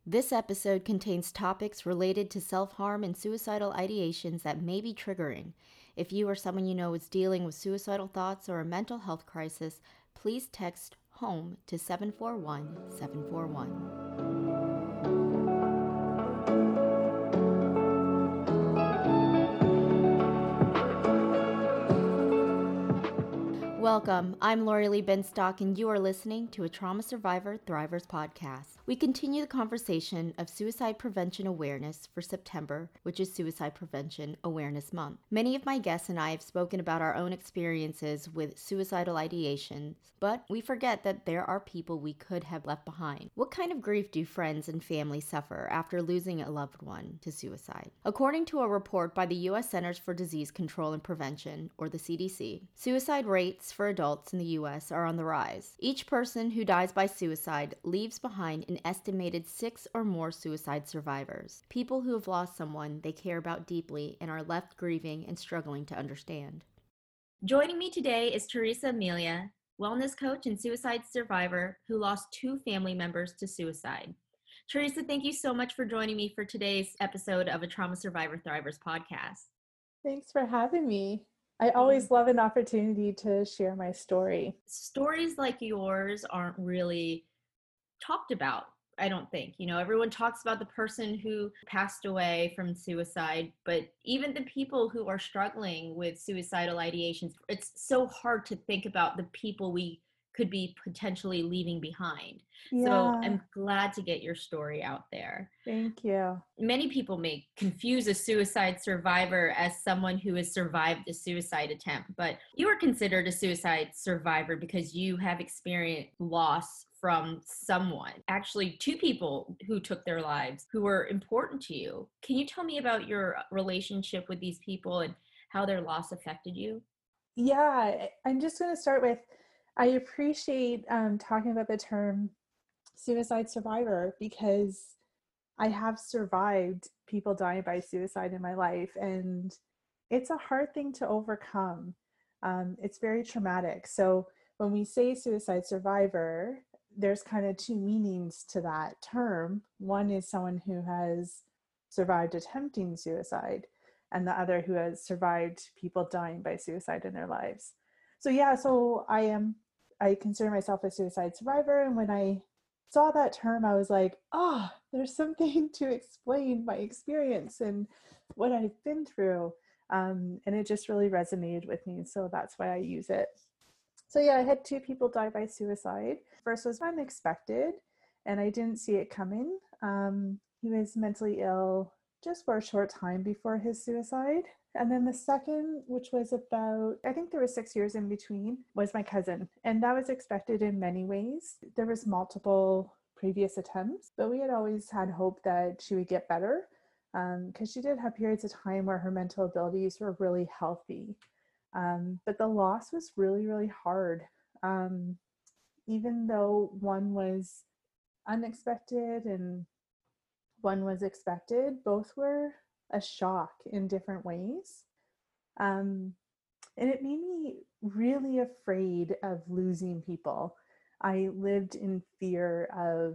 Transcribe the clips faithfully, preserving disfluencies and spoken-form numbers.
This episode contains topics related to self-harm and suicidal ideations that may be triggering. If you or someone you know is dealing with suicidal thoughts or a mental health crisis, please text HOME to seven four one seven four one. Welcome. I'm Lori Lee Benstock, and you are listening to a Trauma Survivor Thrivers podcast. We continue the conversation of suicide prevention awareness for September, which is Suicide Prevention Awareness Month. Many of my guests and I have spoken about our own experiences with suicidal ideations, but we forget that there are people we could have left behind. What kind of grief do friends and family suffer after losing a loved one to suicide? According to a report by the U S Centers for Disease Control and Prevention, or the C D C, suicide rates for adults in the U S are on the rise. Each person who dies by suicide leaves behind an estimated six or more suicide survivors, people who have lost someone they care about deeply and are left grieving and struggling to understand. Joining me today is Teresa Amelia, wellness coach and suicide survivor who lost two family members to suicide. Teresa, thank you so much for joining me for today's episode of a Trauma Survivor Thrivers podcast. Thanks for having me. I always love an opportunity to share my story. Stories like yours aren't really talked about, I don't think. You know, everyone talks about the person who passed away from suicide, but even the people who are struggling with suicidal ideations, it's so hard to think about the people we could be potentially leaving behind. Yeah. So I'm glad to get your story out there. Thank you. Many people may confuse a suicide survivor as someone who has survived a suicide attempt, but you are considered a suicide survivor because you have experienced loss from someone, actually two people who took their lives who were important to you. Can you tell me about your relationship with these people and how their loss affected you? Yeah, I'm just going to start with, I appreciate um, talking about the term suicide survivor because I have survived people dying by suicide in my life, and it's a hard thing to overcome. Um, it's very traumatic. So when we say suicide survivor, there's kind of two meanings to that term. One is someone who has survived attempting suicide, and the other who has survived people dying by suicide in their lives. So yeah, so I am, I consider myself a suicide survivor. And when I saw that term, I was like, oh, there's something to explain my experience and what I've been through. Um, and it just really resonated with me. So that's why I use it. So yeah, I had two people die by suicide. First was unexpected, and I didn't see it coming. Um, he was mentally ill just for a short time before his suicide. And then the second, which was about, I think there was six years in between, was my cousin. And that was expected in many ways. There was multiple previous attempts, but we had always had hope that she would get better because um, she did have periods of time where her mental abilities were really healthy. Um, but the loss was really, really hard. Um, even though one was unexpected and one was expected, both were a shock in different ways. Um, and it made me really afraid of losing people. I lived in fear of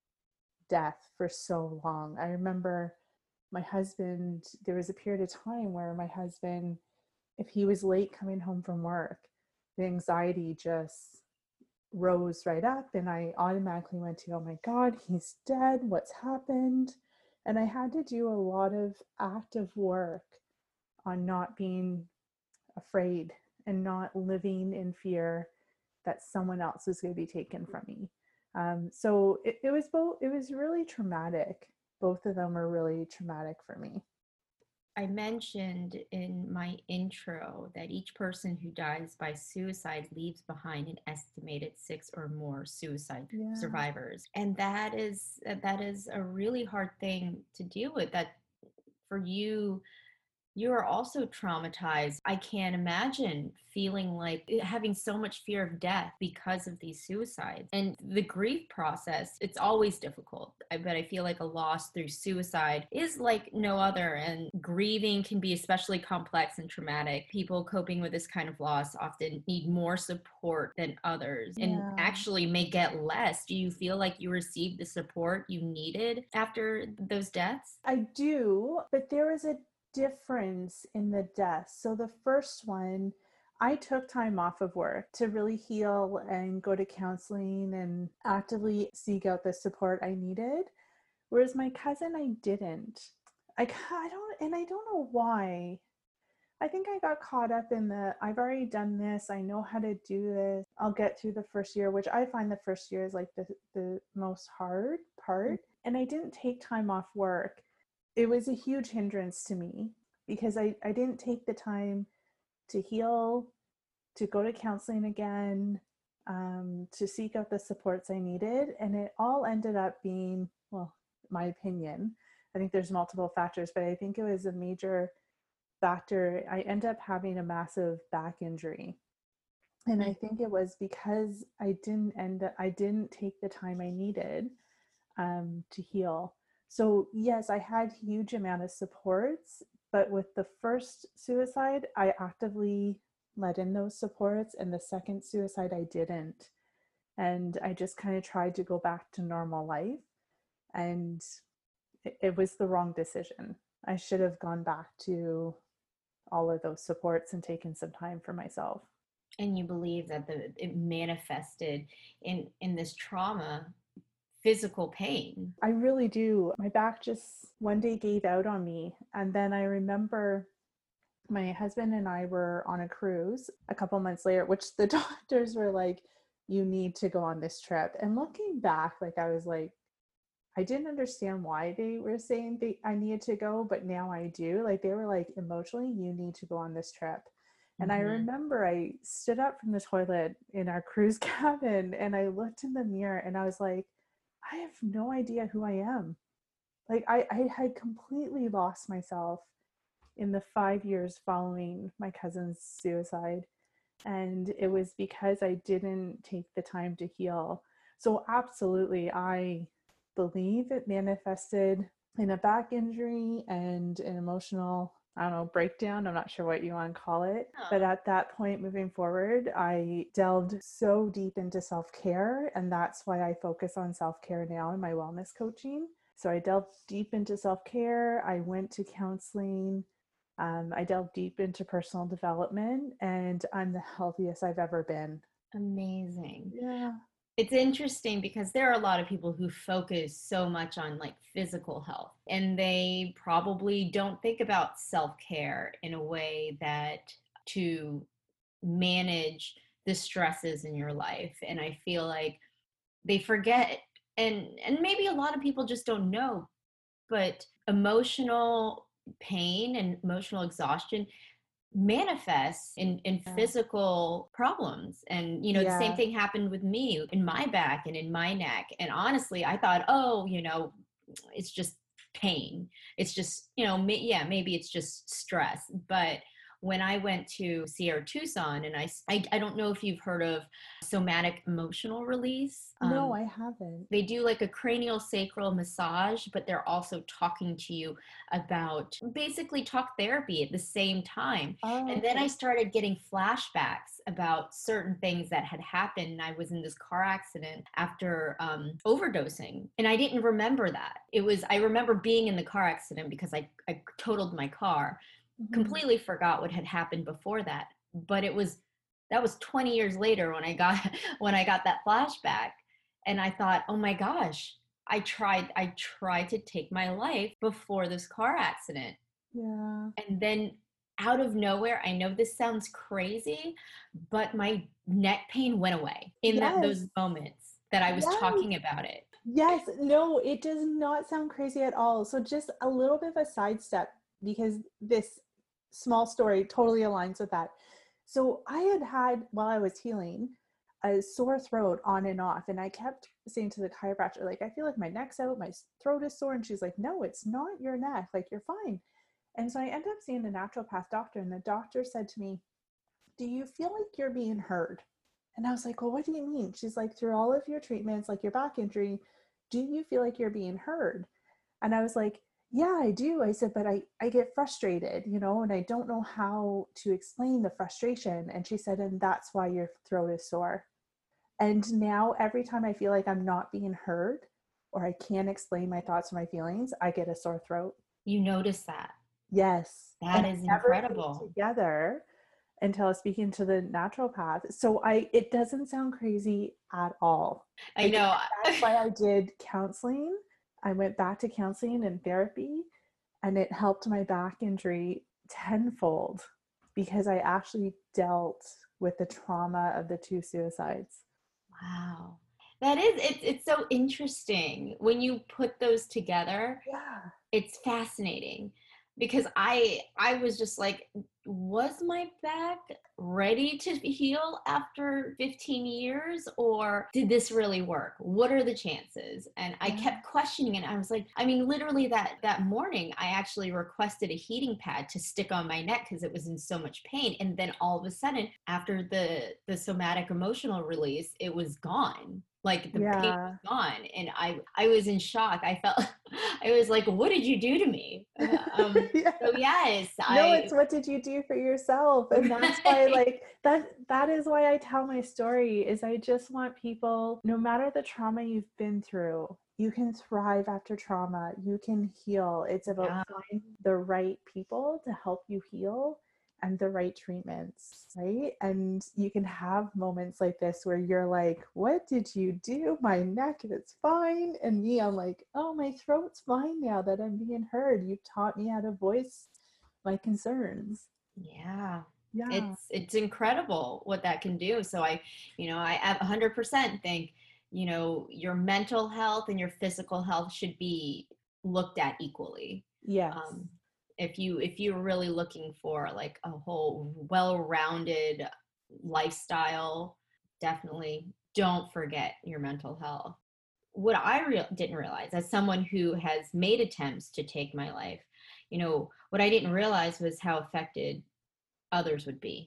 death for so long. I remember my husband, there was a period of time where my husband, if he was late coming home from work, the anxiety just rose right up, and I automatically went to, oh my God, he's dead. What's happened? And I had to do a lot of active work on not being afraid and not living in fear that someone else is going to be taken from me. Um, so it, it was both, it was really traumatic. Both of them were really traumatic for me. I mentioned in my intro that each person who dies by suicide leaves behind an estimated six or more suicide yeah. survivors. And that is that is a really hard thing to deal with. That for you, You are also traumatized. I can't imagine feeling like eh, having so much fear of death because of these suicides. And the grief process, it's always difficult. I but I feel like a loss through suicide is like no other. And grieving can be especially complex and traumatic. People coping with this kind of loss often need more support than others and Yeah. actually may get less. Do you feel like you received the support you needed after those deaths? I do, but there was a difference in the deaths. So the first one, I took time off of work to really heal and go to counseling and actively seek out the support I needed. Whereas my cousin, I didn't. I, I don't, and I don't know why. I think I got caught up in the, I've already done this. I know how to do this. I'll get through the first year, which I find the first year is like the, the most hard part. And I didn't take time off work. It was a huge hindrance to me because I, I didn't take the time to heal, to go to counseling again, um, to seek out the supports I needed. And it all ended up being, well, my opinion, I think there's multiple factors, but I think it was a major factor. I ended up having a massive back injury. And I think it was because I didn't end up, I didn't take the time I needed um, to heal. So yes, I had huge amount of supports, but with the first suicide, I actively let in those supports, and the second suicide, I didn't. And I just kind of tried to go back to normal life, and it, it was the wrong decision. I should have gone back to all of those supports and taken some time for myself. And you believe that the it manifested in in this trauma, physical pain. I really do. My back just one day gave out on me. And then I remember my husband and I were on a cruise a couple months later, which the doctors were like, you need to go on this trip. And looking back, like I was like, I didn't understand why they were saying they, I needed to go, but now I do. Like they were like, emotionally, you need to go on this trip. And I Mm-hmm. remember I stood up from the toilet in our cruise cabin and I looked in the mirror and I was like, I have no idea who I am. Like I, I had completely lost myself in the five years following my cousin's suicide. And it was because I didn't take the time to heal. So absolutely, I believe it manifested in a back injury and an emotional, I don't know, breakdown. I'm not sure what you want to call it. Huh. But at that point, moving forward, I delved so deep into self-care. And that's why I focus on self-care now in my wellness coaching. So I delved deep into self-care. I went to counseling. Um, I delved deep into personal development, and I'm the healthiest I've ever been. Amazing. Yeah. It's interesting because there are a lot of people who focus so much on like physical health and they probably don't think about self-care in a way that to manage the stresses in your life. And I feel like they forget, and and maybe a lot of people just don't know, but emotional pain and emotional exhaustion manifests in in Yeah. physical problems. And you know, the same Yeah. thing happened with me in my back and in my neck. And honestly, I thought, oh, you know, it's just pain, it's just, you know, may, yeah, maybe it's just stress. But when I went to Sierra Tucson, and I, I, I don't know if you've heard of somatic emotional release. No, Um, I haven't. they do like a cranial sacral massage, but they're also talking to you about basically talk therapy at the same time. Oh, And then I okay. started getting flashbacks about certain things that had happened. And I was in this car accident after um, overdosing. And I didn't remember that. It was, I remember being in the car accident because I, I totaled my car, Mm-hmm. completely forgot what had happened before that. But it was, that was twenty years later when I got, when I got that flashback. And I thought, oh my gosh, I tried, I tried to take my life before this car accident. Yeah. And then out of nowhere, I know this sounds crazy, but my neck pain went away in that Yes. those moments that I was Yes. talking about it. Yes. No, it does not sound crazy at all. So just a little bit of a sidestep because this small story totally aligns with that. So I had had, while I was healing, a sore throat on and off. And I kept saying to the chiropractor, like, I feel like my neck's out, my throat is sore. And she's like, no, it's not your neck. Like, you're fine. And so I ended up seeing a naturopath doctor, and the doctor said to me, do you feel like you're being heard? And I was like, well, what do you mean? She's like, through all of your treatments, like your back injury, do you feel like you're being heard? And I was like, yeah, I do. I said, but I, I get frustrated, you know, and I don't know how to explain the frustration. And she said, and that's why your throat is sore. And now every time I feel like I'm not being heard or I can't explain my thoughts or my feelings, I get a sore throat. You notice that. Yes. That And is I never put it incredible. together until I was speaking to the naturopath. So I, it doesn't sound crazy at all. I Like, know. that's why I did counseling. I went back to counseling and therapy, and it helped my back injury tenfold because I actually dealt with the trauma of the two suicides. Wow. That is, it's it's so interesting when you put those together. Yeah. It's fascinating because I I was just like, was my back ready to heal after fifteen years, or did this really work? What are the chances? And I Yeah. kept questioning it. I was like, I mean, literally that that morning I actually requested a heating pad to stick on my neck because it was in so much pain. And then all of a sudden, after the the somatic emotional release, it was gone. Like the pain was Yeah. gone, and I I was in shock. I felt I was like, what did you do to me? Um, Yeah. so yes, No, I it's what did you do for yourself? And that's why, like, that that is why I tell my story, is I just want people, no matter the trauma you've been through, you can thrive after trauma. You can heal. It's about yeah, finding the right people to help you heal and the right treatments, right? And you can have moments like this where you're like, what did you do? My neck is fine. And me, I'm like, oh, my throat's fine now that I'm being heard. You've taught me how to voice my concerns. yeah. Yeah. It's it's incredible what that can do. So I, you know, I one hundred percent think, you know, your mental health and your physical health should be looked at equally. Yes. Um, if you if you're really looking for like a whole well-rounded lifestyle, definitely don't forget your mental health. What I re- didn't realize, as someone who has made attempts to take my life, you know, what I didn't realize was how affected others would be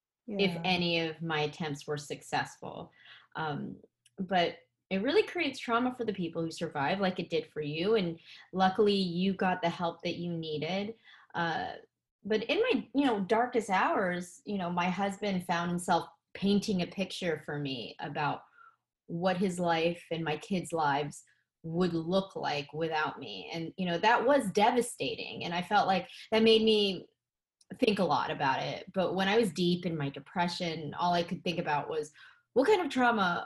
if Yeah. any of my attempts were successful. Um, but it really creates trauma for the people who survive, like it did for you. And luckily, you got the help that you needed. Uh, but in my, you know, darkest hours, you know, my husband found himself painting a picture for me about what his life and my kids' lives would look like without me. And, you know, that was devastating. And I felt like that made me think a lot about it. But when I was deep in my depression, all I could think about was what kind of trauma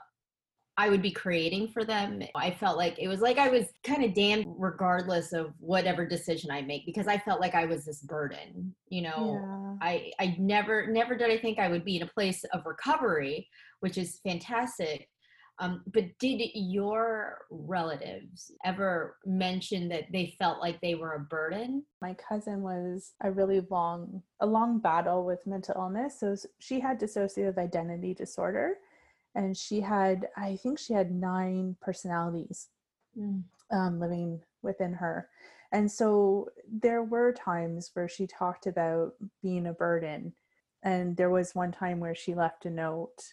I would be creating for them. I felt like it was like I was kind of damned regardless of whatever decision I make, because I felt like I was this burden. You know, Yeah. I I never never did I think I would be in a place of recovery, which is fantastic. Um, but did your relatives ever mention that they felt like they were a burden? My cousin was a really long, a long battle with mental illness. So she had dissociative identity disorder, and she had, I think she had nine personalities Mm. um, living within her. And so there were times where she talked about being a burden. And there was one time where she left a note,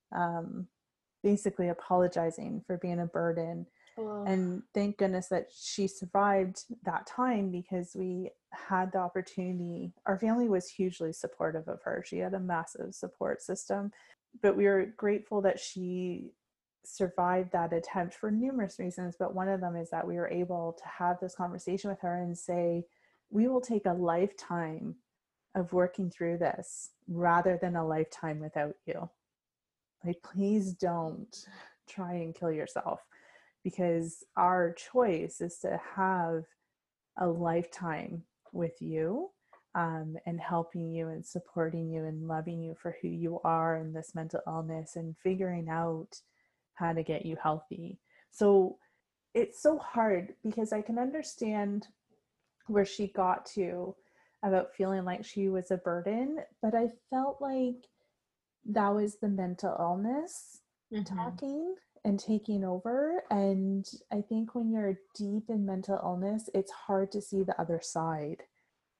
um, basically apologizing for being a burden. Oh, And thank goodness that she survived that time, because we had the opportunity. Our family was hugely supportive of her. She had a massive support system, but we were grateful that she survived that attempt for numerous reasons. But one of them is that we were able to have this conversation with her and say, we will take a lifetime of working through this rather than a lifetime without you. Like, please don't try and kill yourself, because our choice is to have a lifetime with you, um, and helping you and supporting you and loving you for who you are in this mental illness and figuring out how to get you healthy. So it's so hard, because I can understand where she got to about feeling like she was a burden, but I felt like that was the mental illness mm-hmm. talking and taking over. And I think when you're deep in mental illness, it's hard to see the other side.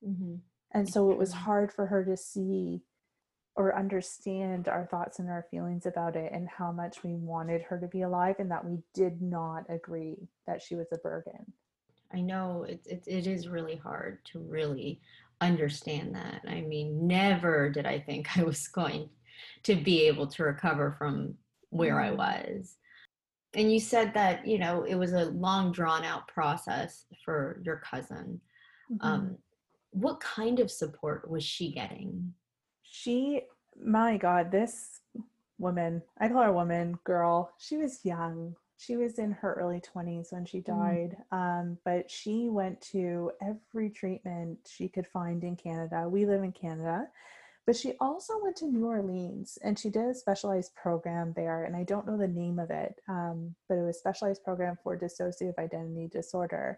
Mm-hmm. And It's so it was true. hard for her to see or understand our thoughts and our feelings about it, and how much we wanted her to be alive, and that we did not agree that she was a burden. I know it, it, it is really hard to really understand that. I mean, never did I think I was going to be able to recover from where I Mm. was. And you said that, you know, it was a long drawn out process for your cousin. Mm-hmm. Um, what kind of support was she getting? She, my God, this woman, I call her a woman, girl, she was young. She was in her early twenties when she Mm. died. Um, but she went to every treatment she could find in Canada. We live in Canada. But she also went to New Orleans and she did a specialized program there. And I don't know the name of it, um, but it was a specialized program for dissociative identity disorder.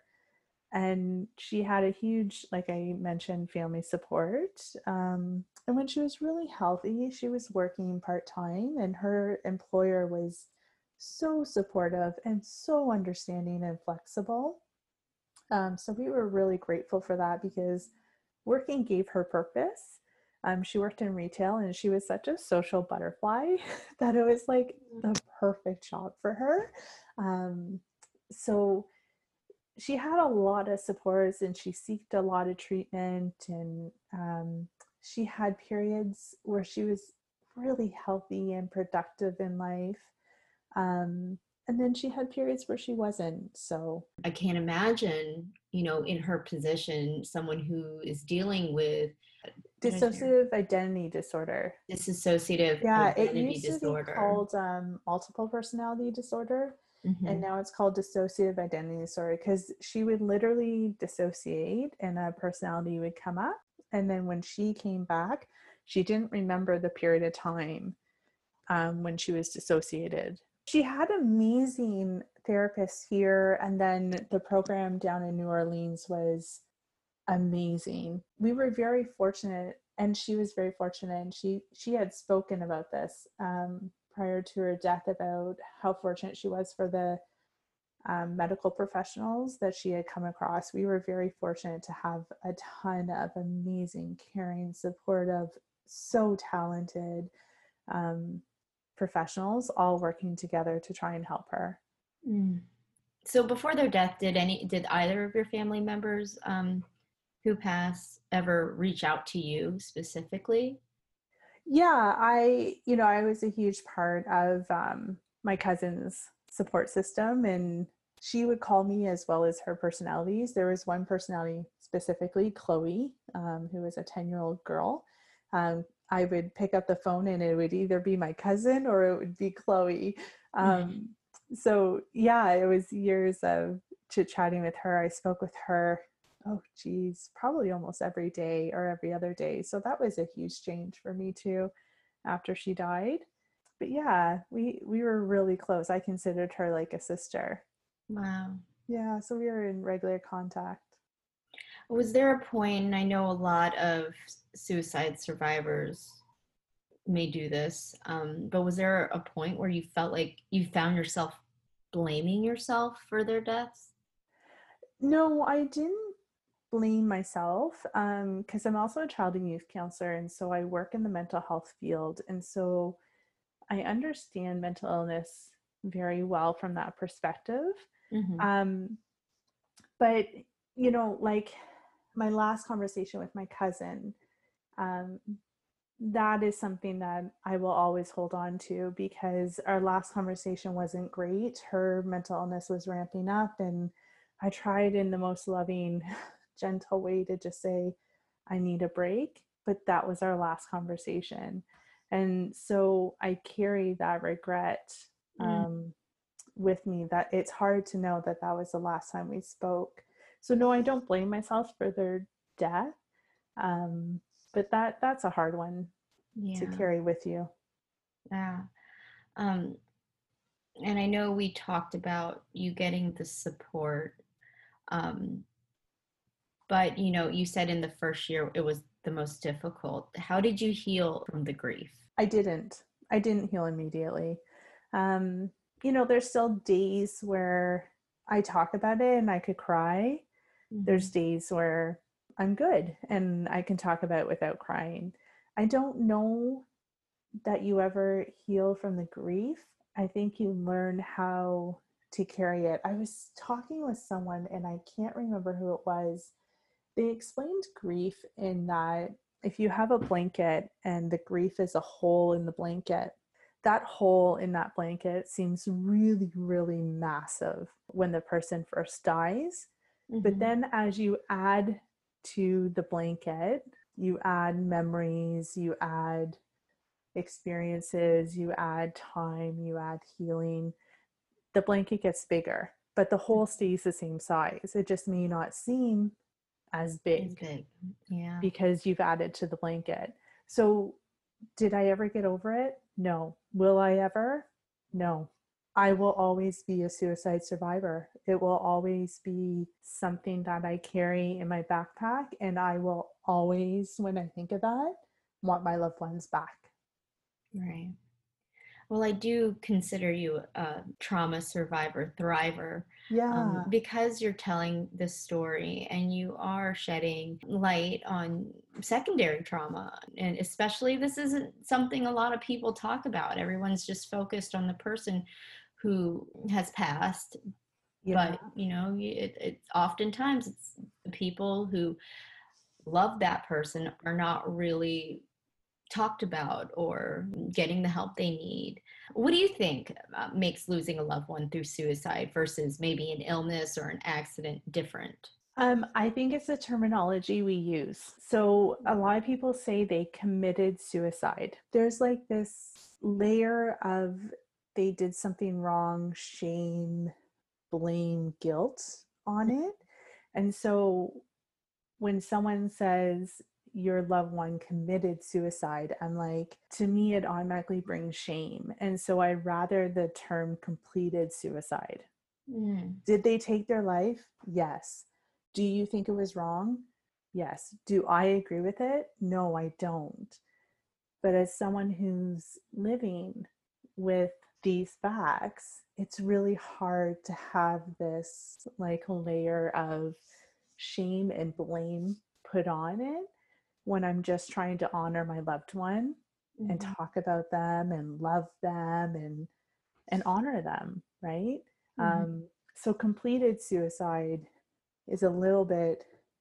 And she had a huge, like I mentioned, family support. Um, and when she was really healthy, she was working part time, and her employer was so supportive and so understanding and flexible. Um, so we were really grateful for that, because working gave her purpose. Um, she worked in retail and she was such a social butterfly that it was like the perfect job for her. Um, so she had a lot of supports and she sought a lot of treatment, and um, she had periods where she was really healthy and productive in life, um, and then she had periods where she wasn't. So I can't imagine, you know, in her position, someone who is dealing with, what is there? dissociative identity disorder. Dissociative Yeah, it identity used to be disorder. called um, multiple personality disorder, and Mm-hmm. now it's called dissociative identity disorder, because she would literally dissociate and a personality would come up. And then when she came back, she didn't remember the period of time um, when she was dissociated. She had amazing therapists here, and then the program down in New Orleans was amazing. We were very fortunate, and she was very fortunate, and she she had spoken about this um, prior to her death, about how fortunate she was for the um, medical professionals that she had come across. We were very fortunate to have a ton of amazing, caring, supportive, so talented um, professionals all working together to try and help her. Mm. So before their death, did any did either of your family members um, who passed ever reach out to you specifically? Yeah, I, you know, I was a huge part of um, my cousin's support system, and she would call me as well as her personalities. There was one personality specifically, Chloe, um, who was a ten year old girl. Um, I would pick up the phone and it would either be my cousin or it would be Chloe. Um, so, yeah, it was years of chit chatting with her. I spoke with her, oh geez, probably almost every day or every other day. So that was a huge change for me too after she died. But yeah, we we were really close. I considered her like a sister. Wow. Yeah, so we were in regular contact. Was there a point, and I know a lot of suicide survivors may do this, um, but was there a point where you felt like you found yourself blaming yourself for their deaths? No, I didn't blame myself, um, because I'm also a child and youth counselor, and so I work in the mental health field, and so I understand mental illness very well from that perspective. Mm-hmm. Um, but you know, like my last conversation with my cousin, um, that is something that I will always hold on to, because our last conversation wasn't great. Her mental illness was ramping up, and I tried in the most loving, gentle way to just say, I need a break. But that was our last conversation. And so I carry that regret Mm. um, with me, that it's hard to know that that was the last time we spoke. So, no, I don't blame myself for their death. Um, but that that's a hard one to Yeah, carry with you. yeah. Um, and I know we talked about you getting the support, um, but you know, you said in the first year it was the most difficult. How did you heal from the grief? I didn't. I didn't heal immediately. Um, you know, there's still days where I talk about it and I could cry. Mm-hmm. There's days where I'm good and I can talk about it without crying. I don't know that you ever heal from the grief. I think you learn how to carry it. I was talking with someone and I can't remember who it was. They explained grief in that if you have a blanket and the grief is a hole in the blanket, that hole in that blanket seems really, really massive when the person first dies. Mm-hmm. But then as you add to the blanket, you add memories, you add experiences, you add time, you add healing, the blanket gets bigger, but the hole stays the same size. It just may not seem as big, as big. Yeah, because you've added to the blanket. So did I ever get over it? No. Will I ever? No. I will always be a suicide survivor. It will always be something that I carry in my backpack, and I will always, when I think of that, want my loved ones back. Right. Well, I do consider you a trauma survivor, thriver. Yeah. Um, because you're telling this story and you are shedding light on secondary trauma. And especially, this isn't something a lot of people talk about. Everyone's just focused on the person who has passed. Yeah. But, you know, it, it oftentimes it's the people who love that person are not really talked about or getting the help they need. What do you think uh, makes losing a loved one through suicide versus maybe an illness or an accident different? Um, I think it's the terminology we use. So a lot of people say they committed suicide. There's like this layer of they did something wrong, shame, blame, guilt on it. And so when someone says your loved one committed suicide, I'm like, to me, it automatically brings shame. And so I rather the term completed suicide. Mm. Did they take their life? Yes. Do you think it was wrong? Yes. Do I agree with it? No, I don't. But as someone who's living with these facts, it's really hard to have this like layer of shame and blame put on it when I'm just trying to honor my loved one, mm-hmm. and talk about them and love them and and honor them, right? Mm-hmm. Um, so completed suicide is a little bit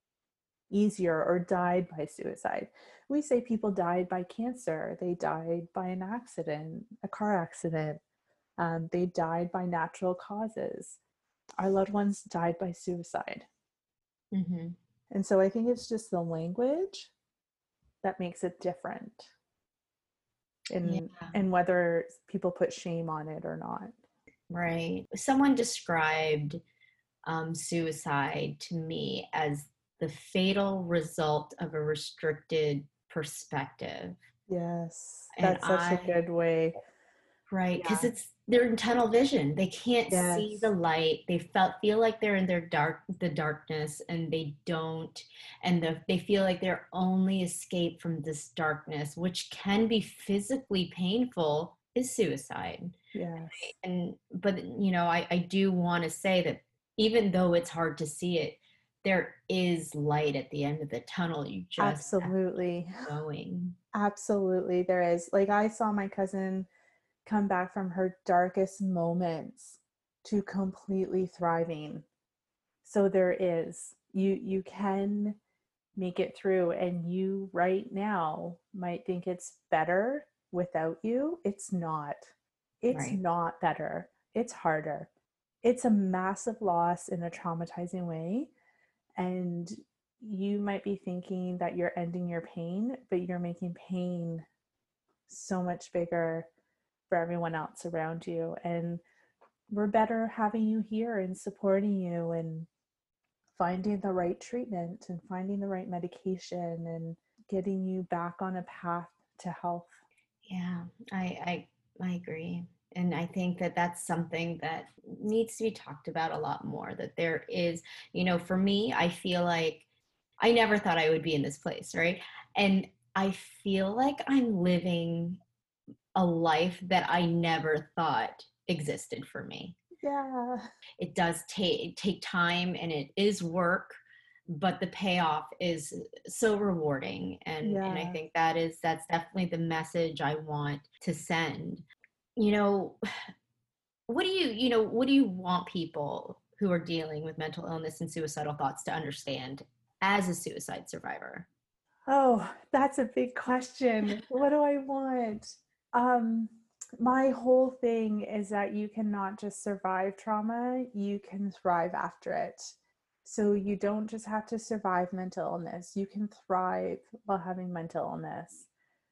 easier, or died by suicide. We say people died by cancer, they died by an accident, a car accident, um, they died by natural causes. Our loved ones died by suicide. Mm-hmm. And so I think it's just the language that makes it different, in yeah. and whether people put shame on it or not. Right. Someone described um, suicide to me as the fatal result of a restricted perspective. Yes, that's and such I, a good way. Right, because yeah. it's they're in tunnel vision. They can't yes. see the light. They felt feel like they're in their dark, the darkness, and they don't. And the, they feel like their only escape from this darkness, which can be physically painful, is suicide. Yes. And but you know, I, I do want to say that even though it's hard to see it, there is light at the end of the tunnel. You just absolutely have to keep going. Absolutely, there is. Like I saw my cousin come back from her darkest moments to completely thriving. So there is, you you can make it through, and you right now might think it's better without you. It's not. It's right. not better. It's harder. It's a massive loss in a traumatizing way. And you might be thinking that you're ending your pain, but you're making pain so much bigger for everyone else around you. And we're better having you here and supporting you and finding the right treatment and finding the right medication and getting you back on a path to health. Yeah, I I, I agree. And I think that that's something that needs to be talked about a lot more, that there is, you know, for me, I feel like I never thought I would be in this place, right? And I feel like I'm living a life that I never thought existed for me. Yeah. It does take take time, and it is work. but the payoff is so rewarding. And, Yeah. and I think that is, that's definitely the message I want to send. You know, what do you, you know, what do you want people who are dealing with mental illness and suicidal thoughts to understand as a suicide survivor? Oh, that's a big question. What do I want? Um, my whole thing is that you cannot just survive trauma, you can thrive after it. So you don't just have to survive mental illness, you can thrive while having mental illness.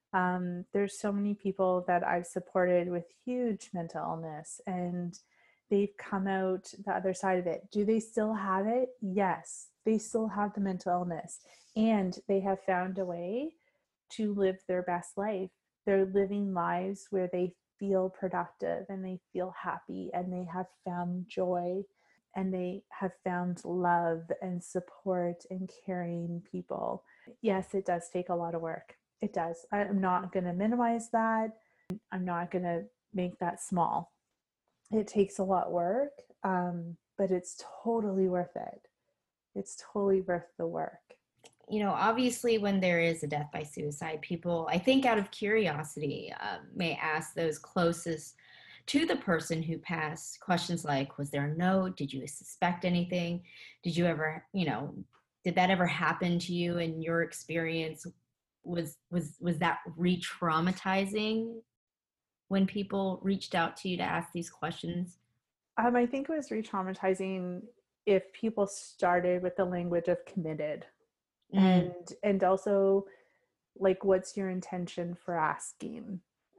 Um, there's so many people that I've supported with huge mental illness, and they've come out the other side of it. Do they still have it? Yes, they still have the mental illness, and they have found a way to live their best life. They're living lives where they feel productive and they feel happy and they have found joy and they have found love and support and caring people. Yes, it does take a lot of work. It does. I'm not going to minimize that. I'm not going to make that small. It takes a lot of work, um, but it's totally worth it. It's totally worth the work. You know, obviously when there is a death by suicide, people, I think out of curiosity, uh, may ask those closest to the person who passed questions like, was there a note? Did you suspect anything? Did you ever, you know, did that ever happen to you in your experience? Was, was, was that re-traumatizing when people reached out to you to ask these questions? Um, I think it was re-traumatizing if people started with the language of committed. Mm. And and also, like, what's your intention for asking?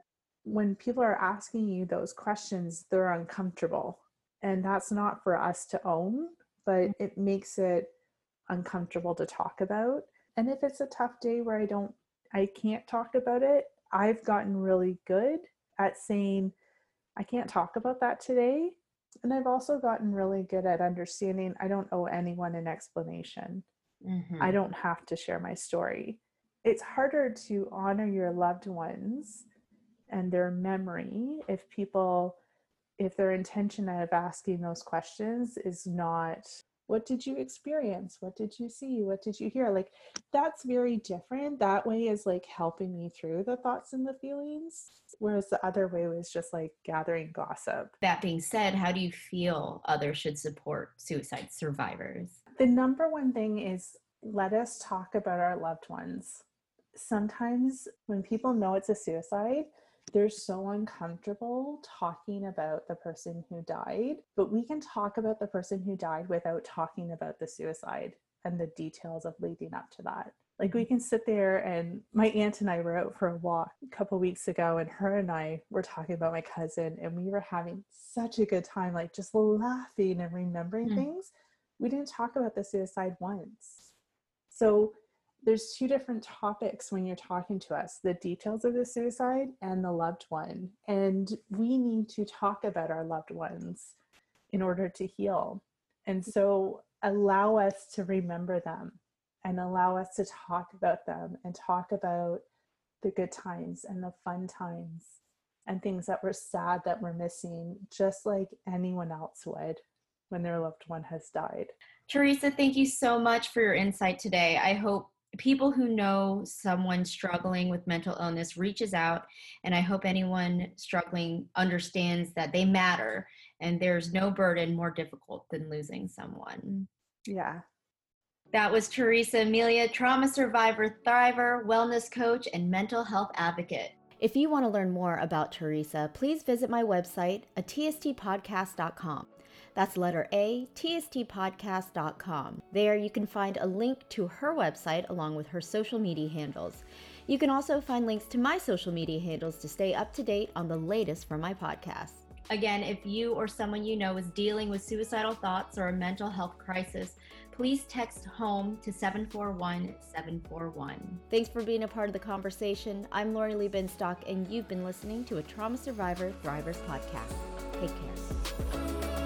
When people are asking you those questions, they're uncomfortable. And that's not for us to own, but it makes it uncomfortable to talk about. And if it's a tough day where I don't, I can't talk about it, I've gotten really good at saying, I can't talk about that today. And I've also gotten really good at understanding I don't owe anyone an explanation. Mm-hmm. I don't have to share my story. It's harder to honor your loved ones and their memory if people, if their intention of asking those questions is not, what did you experience? What did you see? What did you hear? Like, that's very different. That way is like helping me through the thoughts and the feelings, whereas the other way was just like gathering gossip. That being said, how do you feel others should support suicide survivors? The number one thing is, let us talk about our loved ones. Sometimes when people know it's a suicide, they're so uncomfortable talking about the person who died, but we can talk about the person who died without talking about the suicide and the details of leading up to that. Like, we can sit there, and my aunt and I were out for a walk a couple weeks ago, and her and I were talking about my cousin, and we were having such a good time, like just laughing and remembering mm. things. We didn't talk about the suicide once. So there's two different topics when you're talking to us, the details of the suicide and the loved one. And we need to talk about our loved ones in order to heal. And so allow us to remember them and allow us to talk about them and talk about the good times and the fun times and things that were sad that we're missing, just like anyone else would when their loved one has died. Teresa, thank you so much for your insight today. I hope people who know someone struggling with mental illness reaches out, and I hope anyone struggling understands that they matter and there's no burden more difficult than losing someone. Yeah. That was Teresa Amelia, trauma survivor, thriver, wellness coach, and mental health advocate. If you want to learn more about Teresa, please visit my website, a t s t podcast dot com. That's letter A, t s t podcast dot com. There you can find a link to her website along with her social media handles. You can also find links to my social media handles to stay up to date on the latest from my podcast. Again, if you or someone you know is dealing with suicidal thoughts or a mental health crisis, please text HOME to seven four one seven four one. Thanks for being a part of the conversation. I'm Lori Lee Binstock, and you've been listening to a Trauma Survivor Thrivers podcast. Take care.